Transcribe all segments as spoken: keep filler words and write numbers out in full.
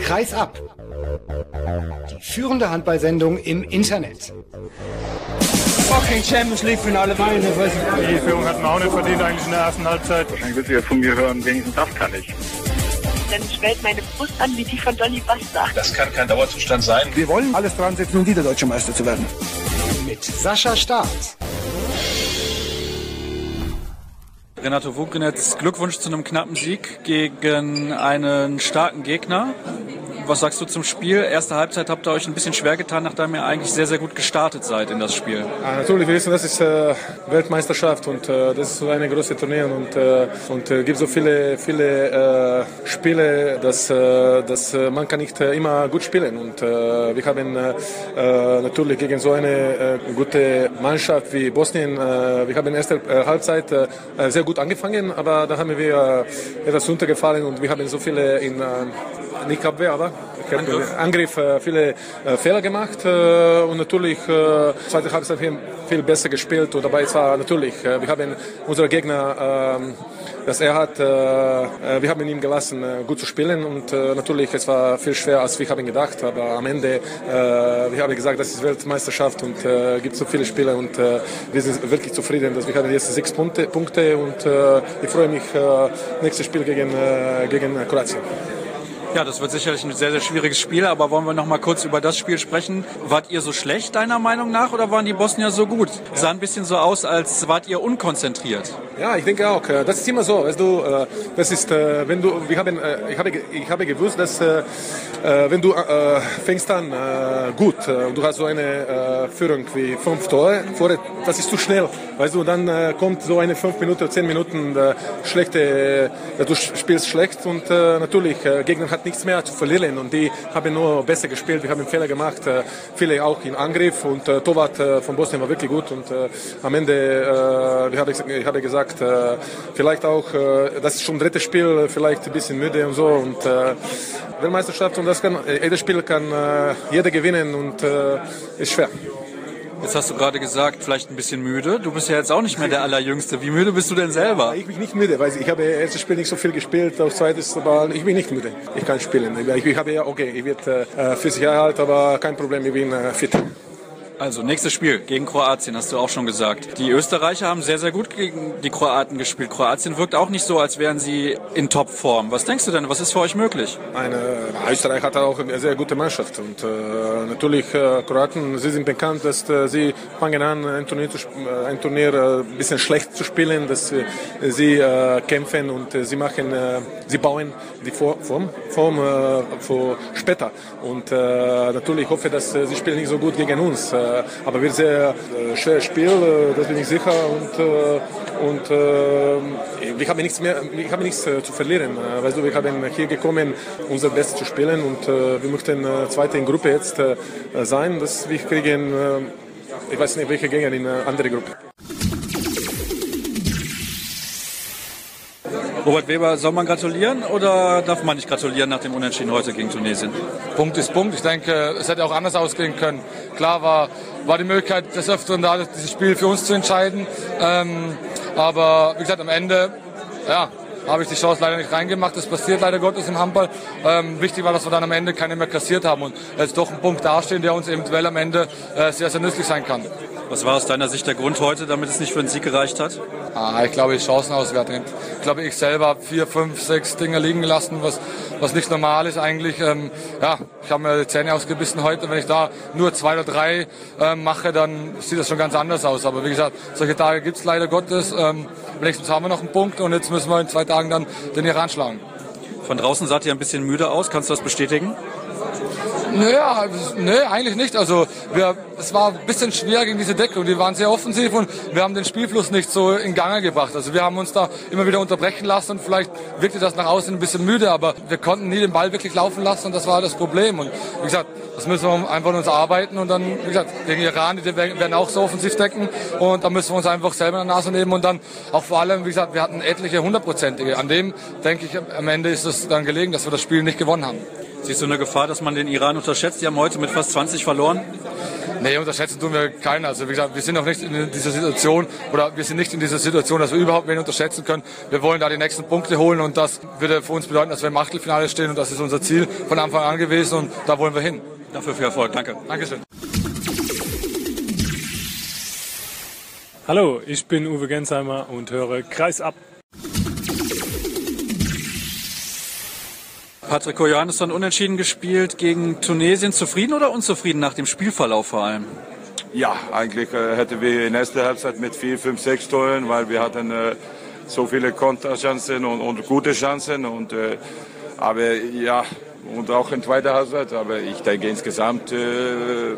Kreisab. Die führende Handballsendung im Internet. Fucking Champions League Finale Bayern. Die Führung hatten wir auch nicht verdient eigentlich in der ersten Halbzeit. Dann willst du ja von mir hören, wenigstens das kann ich. Dann schwellt meine Brust an wie die von Dolly Buster. Das kann kein Dauerzustand sein. Wir wollen alles dran setzen, um wieder Deutscher Meister zu werden. Mit Sascha Staat. Renato Vukrinec, Glückwunsch zu einem knappen Sieg gegen einen starken Gegner. Was sagst du zum Spiel? Erste Halbzeit habt ihr euch ein bisschen schwer getan, nachdem ihr eigentlich sehr, sehr gut gestartet seid in das Spiel. Ja, natürlich, wir wissen, das ist äh, Weltmeisterschaft und äh, das ist so eine große Turnier und äh, und äh, gibt so viele viele äh, Spiele, dass äh, dass äh, man kann nicht äh, immer gut spielen und äh, wir haben äh, natürlich gegen so eine äh, gute Mannschaft wie Bosnien, äh, wir haben in der ersten äh, Halbzeit äh, sehr gut angefangen, aber da haben wir äh, etwas runtergefallen und wir haben so viele in äh, nicht Abwehr, aber ich habe Angriff, Angriff äh, viele äh, Fehler gemacht äh, und natürlich äh, zweite Halbzeit viel, viel besser gespielt und dabei war natürlich, äh, wir haben unsere Gegner, äh, das er hat, äh, wir haben ihn gelassen, äh, gut zu spielen und äh, natürlich, es war viel schwerer, als wir haben gedacht, aber am Ende, äh, wir haben gesagt, das ist Weltmeisterschaft und es äh, gibt so viele Spiele und äh, wir sind wirklich zufrieden, dass wir haben jetzt sechs Punkte, Punkte und äh, ich freue mich, äh, nächstes Spiel gegen, äh, gegen Kroatien. Ja, das wird sicherlich ein sehr, sehr schwieriges Spiel, aber wollen wir noch mal kurz über das Spiel sprechen. Wart ihr so schlecht, deiner Meinung nach, oder waren die Bosnier so gut? Ja. Sah ein bisschen so aus, als wart ihr unkonzentriert. Ja, ich denke auch. Das ist immer so, weißt du, das ist, wenn du, wir haben, ich habe, ich habe gewusst, dass, wenn du fängst an gut und du hast so eine Führung wie fünf Tore, das ist zu schnell, weißt du, dann kommt so eine fünf Minuten, zehn Minuten schlechte, du spielst schlecht und natürlich, Gegner hat nichts mehr zu verlieren und die haben nur besser gespielt, wir haben Fehler gemacht, viele auch im Angriff und Torwart von Bosnien war wirklich gut und am Ende, ich habe, ich habe gesagt, vielleicht auch, das ist schon drittes Spiel, vielleicht ein bisschen müde und so und Weltmeisterschaft und das kann, jedes Spiel kann jeder gewinnen und ist schwer. Jetzt hast du gerade gesagt, vielleicht ein bisschen müde. Du bist ja jetzt auch nicht mehr der Allerjüngste. Wie müde bist du denn selber? Ich bin nicht müde, weil ich habe erstes Spiel nicht so viel gespielt, auf zweites, aber ich bin nicht müde. Ich kann spielen. Ich habe ja, okay, ich werde äh, vierzig Jahre alt, aber kein Problem, ich bin äh, fit. Also, nächstes Spiel gegen Kroatien, hast du auch schon gesagt. Die Österreicher haben sehr, sehr gut gegen die Kroaten gespielt. Kroatien wirkt auch nicht so, als wären sie in Topform. Was denkst du denn, was ist für euch mölich? Eine, Österreich hat auch eine sehr gute Mannschaft. Und äh, natürlich, äh, Kroaten, sie sind bekannt, dass äh, sie fangen an, ein Turnier, zu, äh, ein Turnier äh, ein bisschen schlecht zu spielen, dass äh, sie äh, kämpfen und äh, sie machen, äh, sie bauen die Form, Form äh, für später. Und äh, natürlich hoffe ich, dass äh, sie spielen nicht so gut gegen uns. Äh, aber wird sehr äh, schweres Spiel, äh, das bin ich sicher und, äh, und äh, wir haben nichts mehr, wir haben nichts äh, zu verlieren. Äh, weißt du, wir haben hier gekommen, unser Bestes zu spielen und äh, wir möchten äh, zweite in Gruppe jetzt äh, sein, dass wir kriegen, äh, ich weiß nicht, welche gehen in eine andere Gruppe. Robert Weber, soll man gratulieren oder darf man nicht gratulieren nach dem Unentschieden heute gegen Tunesien? Punkt ist Punkt. Ich denke, es hätte auch anders ausgehen können. Klar war, war die Möglichkeit des Öfteren da, dieses Spiel für uns zu entscheiden. Ähm, aber wie gesagt, am Ende ja, habe ich die Chance leider nicht reingemacht. Das passiert leider Gottes im Handball. Ähm, wichtig war, dass wir dann am Ende keine mehr kassiert haben und jetzt doch ein Punkt dastehen, der uns eventuell am Ende äh, sehr, sehr nützlich sein kann. Was war aus deiner Sicht der Grund heute, damit es nicht für einen Sieg gereicht hat? Ah, ich glaube, die Chancenauswertung. Ich glaube, ich selber habe vier, fünf, sechs Dinge liegen gelassen, was, was nicht normal ist eigentlich. Ähm, ja, ich habe mir die Zähne ausgebissen heute. Wenn ich da nur zwei oder drei ähm, mache, dann sieht das schon ganz anders aus. Aber wie gesagt, solche Tage gibt es leider Gottes. Ähm, wenigstens haben wir noch einen Punkt und jetzt müssen wir in zwei Tagen dann den Iran schlagen. Von draußen sah ihr ein bisschen müde aus. Kannst du das bestätigen? Naja, nee, eigentlich nicht. Also wir, es war ein bisschen schwer gegen diese Deckung. Die waren sehr offensiv und wir haben den Spielfluss nicht so in Gang gebracht. Also wir haben uns da immer wieder unterbrechen lassen und vielleicht wirkte das nach außen ein bisschen müde, aber wir konnten nie den Ball wirklich laufen lassen und das war das Problem. Und wie gesagt, das müssen wir einfach uns arbeiten und dann, wie gesagt, gegen Iran, die werden auch so offensiv decken und da müssen wir uns einfach selber in der Nase nehmen und dann auch vor allem, wie gesagt, wir hatten etliche hundertprozentige. An dem, denke ich, am Ende ist es dann gelegen, dass wir das Spiel nicht gewonnen haben. Siehst du eine Gefahr, dass man den Iran unterschätzt? Die haben heute mit fast zwanzig verloren. Nee, unterschätzen tun wir keinen. Also wie gesagt, wir sind noch nicht in dieser Situation oder wir sind nicht in dieser Situation, dass wir überhaupt wen unterschätzen können. Wir wollen da die nächsten Punkte holen und das würde für uns bedeuten, dass wir im Achtelfinale stehen und das ist unser Ziel von Anfang an gewesen und da wollen wir hin. Dafür viel Erfolg. Danke. Dankeschön. Hallo, ich bin Uwe Gensheimer und höre Kreis ab. Patrick Johannesson unentschieden gespielt gegen Tunesien. Zufrieden oder unzufrieden nach dem Spielverlauf vor allem? Ja, eigentlich äh, hätten wir in der ersten Halbzeit mit vier, fünf, sechs Toren, weil wir hatten äh, so viele Konterchancen und, und gute Chancen. Und, äh, aber ja, und auch in zweiter Halbzeit. Aber ich denke insgesamt äh,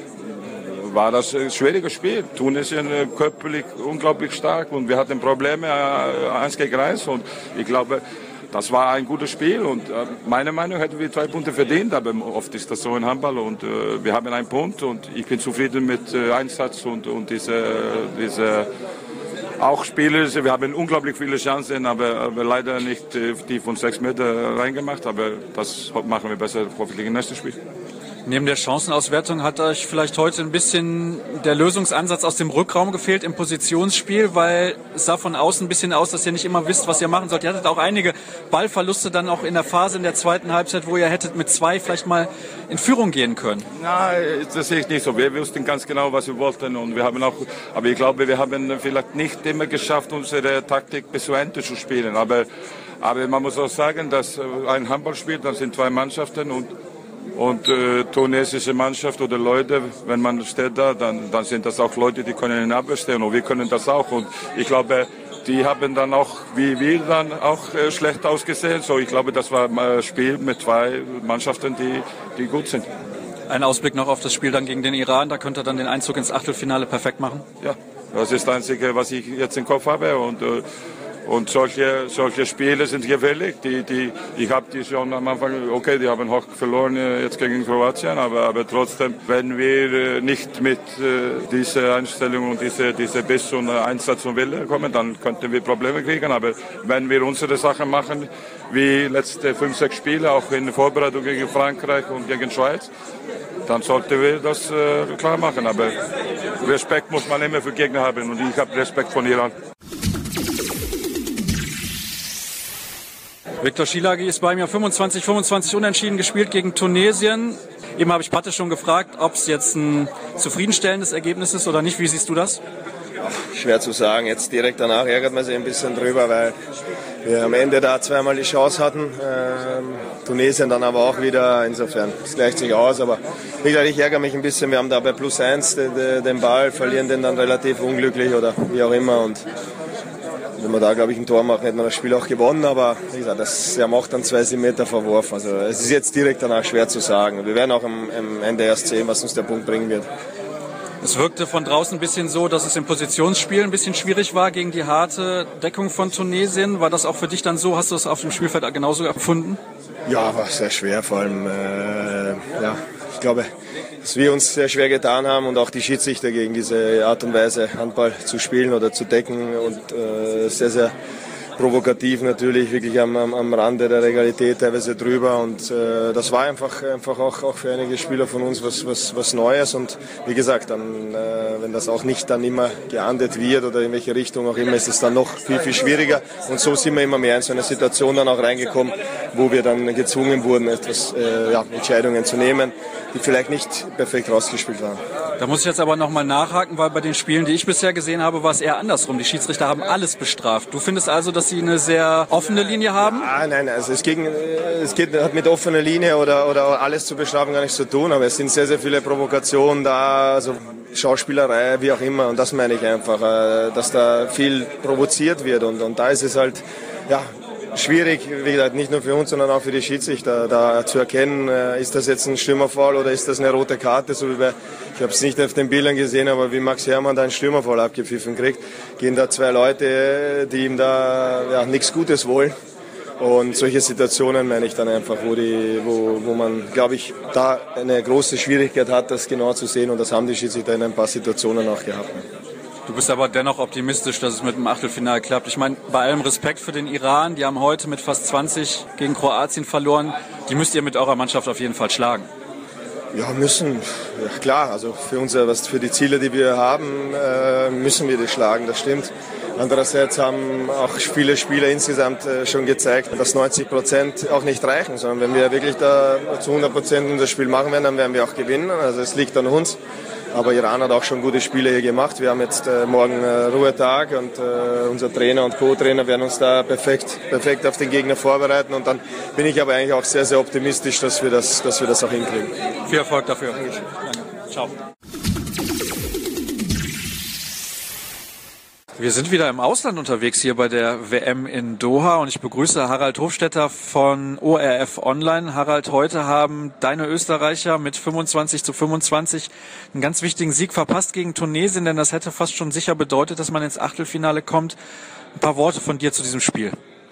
war das ein schwieriges Spiel. Tunesien äh, körperlich unglaublich stark und wir hatten Probleme äh, eins gegen eins. Und ich glaube, das war ein gutes Spiel und äh, meiner Meinung nach hätten wir zwei Punkte verdient, aber oft ist das so in Handball und äh, wir haben einen Punkt und ich bin zufrieden mit äh, Einsatz und, und diese, diese auch Spiele, wir haben unglaublich viele Chancen, aber, aber leider nicht äh, die von sechs Meter reingemacht, aber das machen wir besser hoffentlich im nächsten Spiel. Neben der Chancenauswertung hat euch vielleicht heute ein bisschen der Lösungsansatz aus dem Rückraum gefehlt im Positionsspiel, weil es sah von außen ein bisschen aus, dass ihr nicht immer wisst, was ihr machen sollt. Ihr hattet auch einige Ballverluste dann auch in der Phase in der zweiten Halbzeit, wo ihr hättet mit zwei vielleicht mal in Führung gehen können. Nein, das sehe ich nicht so. Wir wussten ganz genau, was wir wollten und wir haben auch, aber ich glaube, wir haben vielleicht nicht immer geschafft, unsere Taktik bis zu Ende zu spielen. Aber, aber man muss auch sagen, dass ein Handballspiel, dann sind zwei Mannschaften und Und äh, tunesische Mannschaft oder Leute, wenn man steht da, dann, dann sind das auch Leute, die können in Abwehr stehen und wir können das auch. Und ich glaube, die haben dann auch, wie wir dann auch äh, schlecht ausgesehen. So, ich glaube, das war ein Spiel mit zwei Mannschaften, die, die gut sind. Ein Ausblick noch auf das Spiel dann gegen den Iran, da könnt ihr dann den Einzug ins Achtelfinale perfekt machen? Ja, das ist das Einzige, was ich jetzt im Kopf habe und äh, Und solche, solche Spiele sind gefährlich. Die, die, ich habe die schon am Anfang, okay, die haben hoch verloren jetzt gegen Kroatien, aber, aber trotzdem, wenn wir nicht mit äh, dieser Einstellung und dieser diese Biss und Einsatz und Wille kommen, dann könnten wir Probleme kriegen. Aber wenn wir unsere Sachen machen, wie letzte fünf, sechs Spiele, auch in der Vorbereitung gegen Frankreich und gegen Schweiz, dann sollten wir das äh, klar machen. Aber Respekt muss man immer für Gegner haben und ich habe Respekt von Iran. Viktor Schielagi ist bei mir fünfundzwanzig fünfundzwanzig unentschieden gespielt gegen Tunesien. Eben habe ich Patte schon gefragt, ob es jetzt ein zufriedenstellendes Ergebnis ist oder nicht. Wie siehst du das? Schwer zu sagen. Jetzt direkt danach ärgert man sich ein bisschen drüber, weil wir am Ende da zweimal die Chance hatten. Ähm, Tunesien dann aber auch wieder. Insofern, es gleicht sich aus. Aber wie gesagt, ich ärgere mich ein bisschen. Wir haben da bei plus eins den, den Ball, verlieren den dann relativ unglücklich oder wie auch immer. Und wenn wir da, glaube ich, ein Tor machen, hätten wir das Spiel auch gewonnen. Aber wie gesagt, das, er macht dann zwei Meter verworfen. Also es ist jetzt direkt danach schwer zu sagen. Wir werden auch am, am Ende erst sehen, was uns der Punkt bringen wird. Es wirkte von draußen ein bisschen so, dass es im Positionsspiel ein bisschen schwierig war gegen die harte Deckung von Tunesien. War das auch für dich dann so? Hast du es auf dem Spielfeld genauso empfunden? Ja, war sehr schwer. Vor allem, äh, ja, ich glaube, dass wir uns sehr schwer getan haben und auch die Schiedsrichter gegen diese Art und Weise Handball zu spielen oder zu decken und äh, sehr, sehr provokativ natürlich, wirklich am, am, am Rande der Realität, teilweise drüber und äh, das war einfach, einfach auch, auch für einige Spieler von uns was, was, was Neues und wie gesagt, dann, äh, wenn das auch nicht dann immer geahndet wird oder in welche Richtung auch immer, ist es dann noch viel, viel schwieriger und so sind wir immer mehr in so eine Situation dann auch reingekommen, wo wir dann gezwungen wurden, etwas, äh, ja, Entscheidungen zu nehmen, die vielleicht nicht perfekt rausgespielt waren. Da muss ich jetzt aber nochmal nachhaken, weil bei den Spielen, die ich bisher gesehen habe, war es eher andersrum. Die Schiedsrichter haben alles bestraft. Du findest also, dass sie eine sehr offene Linie haben? Ah, nein, also es, ging, es geht, hat mit offener Linie oder, oder alles zu bestrafen gar nichts zu tun, aber es sind sehr, sehr viele Provokationen da, also Schauspielerei, wie auch immer. Und das meine ich einfach, dass da viel provoziert wird. Und, und da ist es halt, ja, schwierig, wie gesagt, nicht nur für uns, sondern auch für die Schiedsrichter, da zu erkennen, ist das jetzt ein Stürmerfoul oder ist das eine rote Karte, so wie bei, ich habe es nicht auf den Bildern gesehen, aber wie Max Hermann da einen Stürmerfoul abgepfiffen kriegt, gehen da zwei Leute, die ihm da ja, nichts Gutes wollen. Und solche Situationen meine ich dann einfach, wo, die, wo, wo man, glaube ich, da eine große Schwierigkeit hat, das genau zu sehen und das haben die Schiedsrichter in ein paar Situationen auch gehabt. Du bist aber dennoch optimistisch, dass es mit dem Achtelfinale klappt. Ich meine, bei allem Respekt für den Iran, die haben heute mit fast zwanzig gegen Kroatien verloren. Die müsst ihr mit eurer Mannschaft auf jeden Fall schlagen. Ja, müssen. Ja, klar, also für unser, was für die Ziele, die wir haben, äh, müssen wir die schlagen, das stimmt. Andererseits haben auch viele Spieler insgesamt äh, schon gezeigt, dass neunzig Prozent auch nicht reichen, sondern wenn wir wirklich da zu hundert Prozent unser Spiel machen werden, dann werden wir auch gewinnen. Also es liegt an uns. Aber Iran hat auch schon gute Spiele hier gemacht. Wir haben jetzt äh, morgen äh, Ruhetag und äh, unser Trainer und Co-Trainer werden uns da perfekt, perfekt auf den Gegner vorbereiten. Und dann bin ich aber eigentlich auch sehr, sehr optimistisch, dass wir das, dass wir das auch hinkriegen. Viel Erfolg dafür. Danke. Ciao. Wir sind wieder im Ausland unterwegs hier bei der W M in Doha und ich begrüße Harald Hofstetter von O R F Online. Harald, heute haben deine Österreicher mit fünfundzwanzig zu fünfundzwanzig einen ganz wichtigen Sieg verpasst gegen Tunesien, denn das hätte fast schon sicher bedeutet, dass man ins Achtelfinale kommt. Ein paar Worte von dir zu diesem Spiel.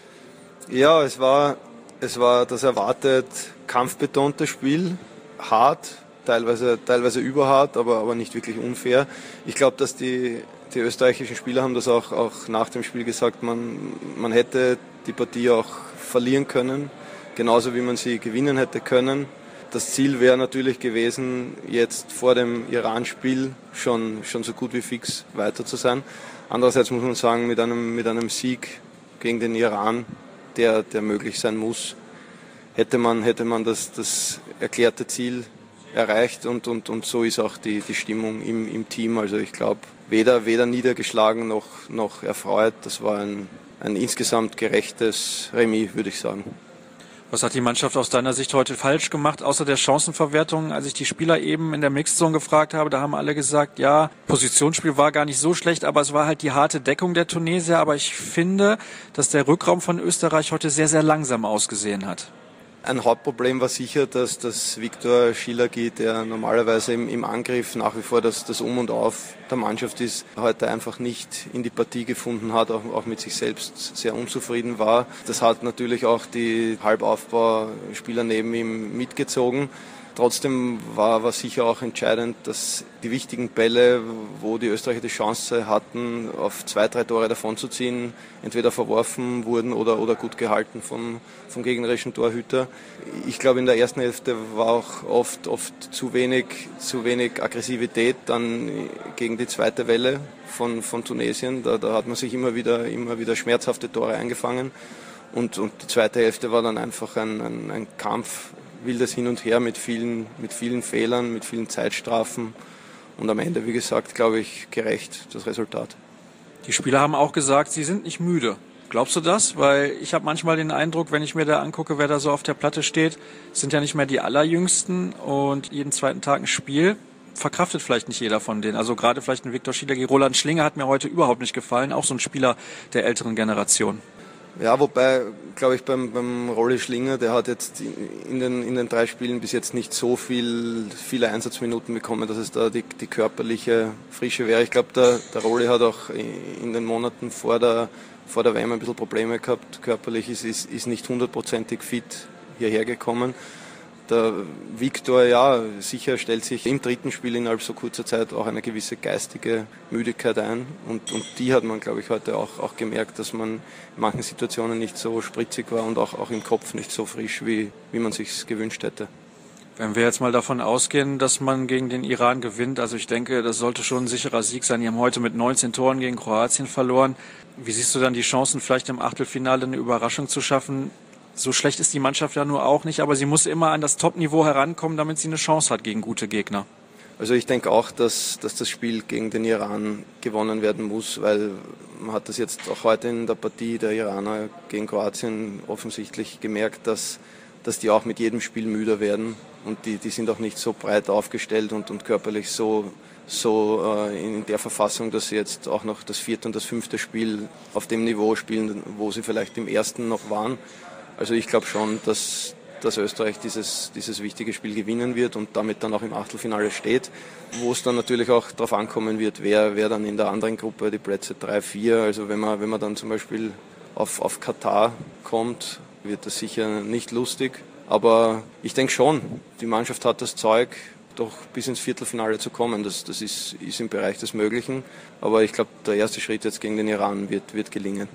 Ja, es war, es war das erwartet kampfbetonte Spiel, hart, teilweise, teilweise überhart, aber, aber nicht wirklich unfair. Ich glaube, dass die Die österreichischen Spieler haben das auch, auch nach dem Spiel gesagt, man, man hätte die Partie auch verlieren können, genauso wie man sie gewinnen hätte können. Das Ziel wäre natürlich gewesen, jetzt vor dem Iran-Spiel schon, schon so gut wie fix weiter zu sein. Andererseits muss man sagen, mit einem, mit einem Sieg gegen den Iran, der, der möglich sein muss, hätte man, hätte man das, das erklärte Ziel erreicht und, und, und so ist auch die, die Stimmung im, im Team. Also ich glaube, weder, weder niedergeschlagen noch, noch erfreut. Das war ein, ein insgesamt gerechtes Remis, würde ich sagen. Was hat die Mannschaft aus deiner Sicht heute falsch gemacht, außer der Chancenverwertung? Als ich die Spieler eben in der Mixzone gefragt habe, da haben alle gesagt, ja, Positionsspiel war gar nicht so schlecht, aber es war halt die harte Deckung der Tunesier. Aber ich finde, dass der Rückraum von Österreich heute sehr, sehr langsam ausgesehen hat. Ein Hauptproblem war sicher, dass das Viktor Szilagyi, der normalerweise im, im Angriff nach wie vor das, das Um und Auf der Mannschaft ist, heute einfach nicht in die Partie gefunden hat, auch, auch mit sich selbst sehr unzufrieden war. Das hat natürlich auch die Halbaufbauspieler neben ihm mitgezogen. Trotzdem war, war sicher auch entscheidend, dass die wichtigen Bälle, wo die Österreicher die Chance hatten, auf zwei, drei Tore davonzuziehen, entweder verworfen wurden oder, oder gut gehalten vom, vom gegnerischen Torhüter. Ich glaube, in der ersten Hälfte war auch oft, oft zu wenig, zu wenig Aggressivität dann gegen die zweite Welle von, von Tunesien. Da, da hat man sich immer wieder, immer wieder schmerzhafte Tore eingefangen. Und, und die zweite Hälfte war dann einfach ein, ein, ein Kampf, wildes Hin und Her mit vielen, mit vielen Fehlern, mit vielen Zeitstrafen und am Ende, wie gesagt, glaube ich, gerecht das Resultat. Die Spieler haben auch gesagt, sie sind nicht müde. Glaubst du das? Weil ich habe manchmal den Eindruck, wenn ich mir da angucke, wer da so auf der Platte steht, sind ja nicht mehr die Allerjüngsten und jeden zweiten Tag ein Spiel verkraftet vielleicht nicht jeder von denen. Also gerade vielleicht ein Viktor Szilagyi. Roland Schlinger hat mir heute überhaupt nicht gefallen, auch so ein Spieler der älteren Generation. Ja, wobei, glaube ich, beim, beim Rolli Schlinger, der hat jetzt in den, in den drei Spielen bis jetzt nicht so viel, viele Einsatzminuten bekommen, dass es da die, die körperliche Frische wäre. Ich glaube, der, der Rolli hat auch in den Monaten vor der, vor der W M ein bisschen Probleme gehabt. Körperlich ist, ist, ist nicht hundertprozentig fit hierher gekommen. Der Viktor, ja, sicher stellt sich im dritten Spiel innerhalb so kurzer Zeit auch eine gewisse geistige Müdigkeit ein. Und, und die hat man, glaube ich, heute auch, auch gemerkt, dass man in manchen Situationen nicht so spritzig war und auch, auch im Kopf nicht so frisch, wie, wie man sich gewünscht hätte. Wenn wir jetzt mal davon ausgehen, dass man gegen den Iran gewinnt, also ich denke, das sollte schon ein sicherer Sieg sein. Die haben heute mit neunzehn Toren gegen Kroatien verloren. Wie siehst du dann die Chancen, vielleicht im Achtelfinale eine Überraschung zu schaffen? So schlecht ist die Mannschaft ja nur auch nicht, aber sie muss immer an das Top-Niveau herankommen, damit sie eine Chance hat gegen gute Gegner. Also ich denke auch, dass, dass das Spiel gegen den Iran gewonnen werden muss, weil man hat das jetzt auch heute in der Partie der Iraner gegen Kroatien offensichtlich gemerkt, dass, dass die auch mit jedem Spiel müder werden und die, die sind auch nicht so breit aufgestellt und, und körperlich so, so äh, in der Verfassung, dass sie jetzt auch noch das vierte und das fünfte Spiel auf dem Niveau spielen, wo sie vielleicht im ersten noch waren. Also ich glaube schon, dass, dass Österreich dieses, dieses wichtige Spiel gewinnen wird und damit dann auch im Achtelfinale steht, wo es dann natürlich auch darauf ankommen wird, wer, wer dann in der anderen Gruppe, die Plätze drei, vier, also wenn man, wenn man dann zum Beispiel auf, auf Katar kommt, wird das sicher nicht lustig. Aber ich denke schon, die Mannschaft hat das Zeug, doch bis ins Viertelfinale zu kommen. Das, das ist, ist im Bereich des Möglichen. Aber ich glaube, der erste Schritt jetzt gegen den Iran wird, wird gelingen.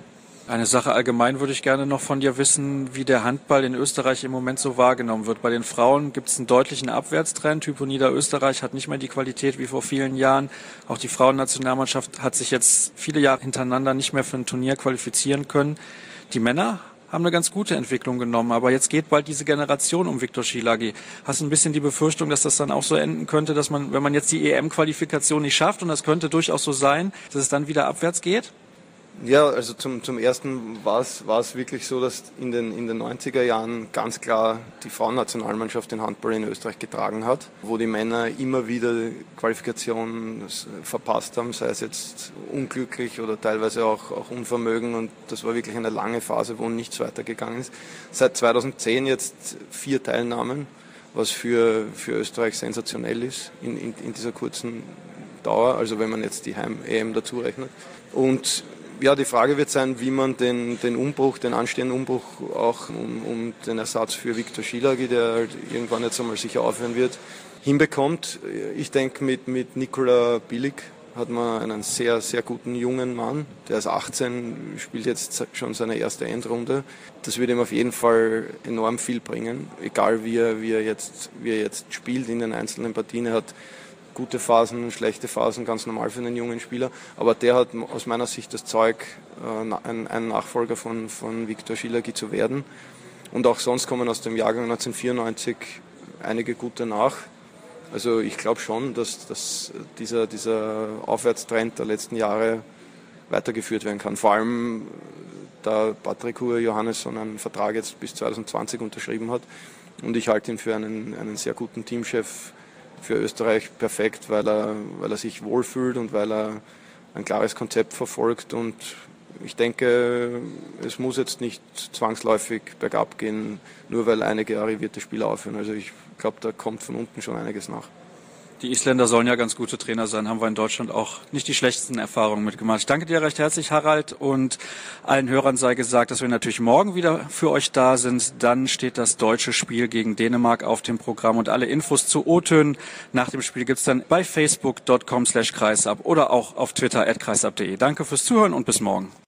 Eine Sache allgemein würde ich gerne noch von dir wissen, wie der Handball in Österreich im Moment so wahrgenommen wird. Bei den Frauen gibt es einen deutlichen Abwärtstrend. Hypo Niederösterreich hat nicht mehr die Qualität wie vor vielen Jahren. Auch die Frauennationalmannschaft hat sich jetzt viele Jahre hintereinander nicht mehr für ein Turnier qualifizieren können. Die Männer haben eine ganz gute Entwicklung genommen, aber jetzt geht bald diese Generation um Viktor Szilágy. Hast du ein bisschen die Befürchtung, dass das dann auch so enden könnte, dass man, wenn man jetzt die E M-Qualifikation nicht schafft, und das könnte durchaus so sein, dass es dann wieder abwärts geht? Ja, also zum, zum ersten war es, war es wirklich so, dass in den, in den neunziger Jahren ganz klar die Frauennationalmannschaft den Handball in Österreich getragen hat, wo die Männer immer wieder Qualifikation verpasst haben, sei es jetzt unglücklich oder teilweise auch, auch Unvermögen, und das war wirklich eine lange Phase, wo nichts weitergegangen ist. Seit zweitausendzehn jetzt vier Teilnahmen, was für, für Österreich sensationell ist in, in, in dieser kurzen Dauer, also wenn man jetzt die Heim-E M dazu rechnet. Und ja, die Frage wird sein, wie man den, den Umbruch, den anstehenden Umbruch auch um, um den Ersatz für Viktor Szilágy, der halt irgendwann jetzt einmal sicher aufhören wird, hinbekommt. Ich denke, mit, mit Nikola Bilic hat man einen sehr, sehr guten jungen Mann. Der ist achtzehn, spielt jetzt schon seine erste Endrunde. Das wird ihm auf jeden Fall enorm viel bringen, egal wie er, wie er, jetzt, wie er jetzt spielt in den einzelnen Partien. Er hat gute Phasen, schlechte Phasen, ganz normal für einen jungen Spieler. Aber der hat aus meiner Sicht das Zeug, ein, ein Nachfolger von, von Viktor Szilágy zu werden. Und auch sonst kommen aus dem Jahrgang neunzehnhundertvierundneunzig einige gute nach. Also ich glaube schon, dass, dass dieser, dieser Aufwärtstrend der letzten Jahre weitergeführt werden kann. Vor allem, da Patrick Johannesson einen Vertrag jetzt bis zweitausendzwanzig unterschrieben hat. Und ich halte ihn für einen, einen sehr guten Teamchef für Österreich perfekt, weil er, weil er sich wohlfühlt und weil er ein klares Konzept verfolgt. Und ich denke, es muss jetzt nicht zwangsläufig bergab gehen, nur weil einige arrivierte Spieler aufhören. Also ich glaube, da kommt von unten schon einiges nach. Die Isländer sollen ja ganz gute Trainer sein, haben wir in Deutschland auch nicht die schlechtesten Erfahrungen mitgemacht. Ich danke dir recht herzlich, Harald, und allen Hörern sei gesagt, dass wir natürlich morgen wieder für euch da sind. Dann steht das deutsche Spiel gegen Dänemark auf dem Programm, und alle Infos zu O-Tönen nach dem Spiel gibt's dann bei facebook punkt com slash kreisab oder auch auf Twitter at kreisab punkt de. Danke fürs Zuhören und bis morgen.